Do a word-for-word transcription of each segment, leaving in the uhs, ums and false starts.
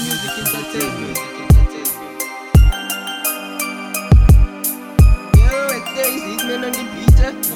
Music entertainment. Yo, it's Daisy, man on the beat.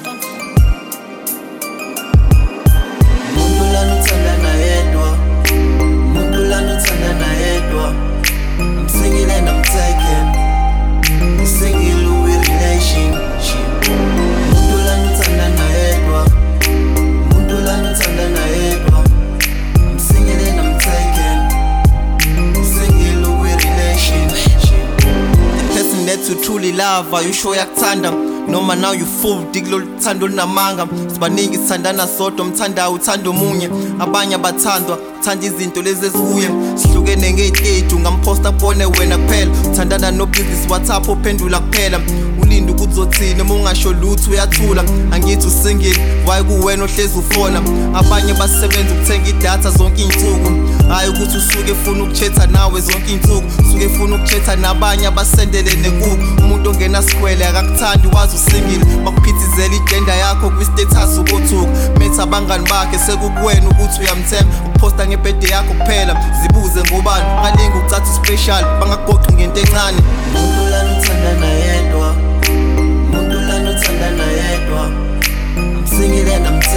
Muntu lanuthanda na yedwa, muntu lanuthanda na yedwa. I'm singing and I'm taking, singing with relationship. Muntu lanuthanda na yedwa, muntu lanuthanda na yedwa. I'm singing and I'm taking, singing with relationship. The person that you truly love, are you sure yakuthanda? Noma now you full diglo luthando lunamanga sibaningi sithandana sodwa mthanda uthando munye abanye abathandwa thanda izinto lezi ezibuye sihlukene ngezithethu ngamposta bone wena kuphela uthandana no business WhatsApp uphendula kuphela ulinda ukuthi uzothina uma ungasho lutho uyathula angithi usingile why kuwena ohlezi ufona abanye basebenza ukuthenga idatha zonke izinsuku hayi ukuthi usuke ufuna ukuthetha nawe zonke izinsuku usuke ufuna ukuthetha nabanye abasendelene kuku umuntu ongena sikwele akakuthandi wazi usingile bakuphithizela igenda yakho kwi-status ubothuka metha abangani bakhe sekukuwena ukuthi uyamthemba uposta ngebirthday yakho kuphela zibuze ngobani ungalingi ukuthatha ispecial bangakugoqi ngento encane umuntu lanuthanda na yedwa umuntu lanuthanda na yedwa I'm singing and I'm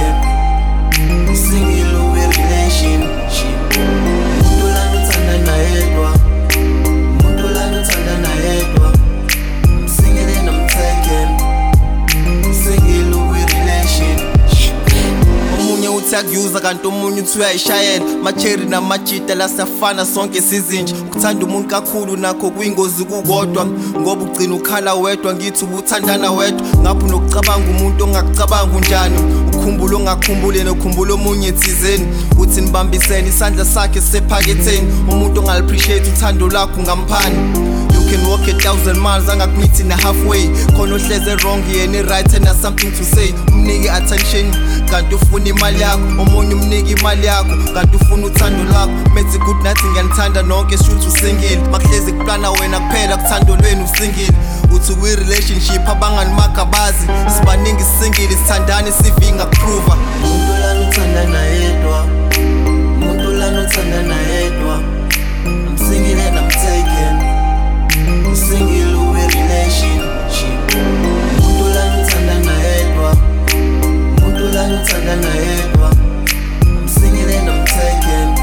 taking singing with relationship umuntu lanuthanda na yedwa umuntu lanuthanda na yedwa I'm singing and I'm taking singing with relationship omunye uthi akuyuza kanti omunye uthi uyayishayela macherry namajita lasafana sonke sizinje ukuthanda umuntu kakhulu nakho kuyingozi kukodwa ngoba ugcina ukhala wedwa ngithi ubuthandana wedwa ngapho nokucabanga umuntu ongakucabanga unjani ukhumbula ongakhumbule nokhumbula omunye thizeni uthi nibambisene isandla sakhe sephaketheni umuntu ongaliappreciate uthando lakho ngamphani you can walk a thousand miles angakumithi na halfway khona ohleze wrong yena right and has something to say umnike attention kanti ufuna imali yakho omunye umnike imali yakho kanti ufuna uthando lakho methi good night ngiyanithanda nonke shoot usingile makuhlezi kuplana wena kuphela kuthando lweni usingile uthi kwi relationship abangani makabazi sibaningi singile sithandane sivinga prove umuntu lanuthanda na yedwa umuntu lanuthanda na yedwa I'm singing and I'm taking singing with relationship umuntu lanuthanda na yedwa umuntu lanuthanda na yedwa I'm singing and I'm taking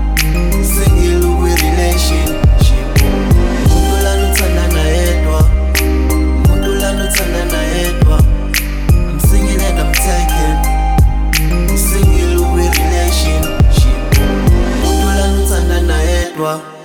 singing with relationship umuntu lanuthanda na yedwa umuntu lanuthanda na yedwa I'm singing and I'm taking singing with relationship umuntu lanuthanda na yedwa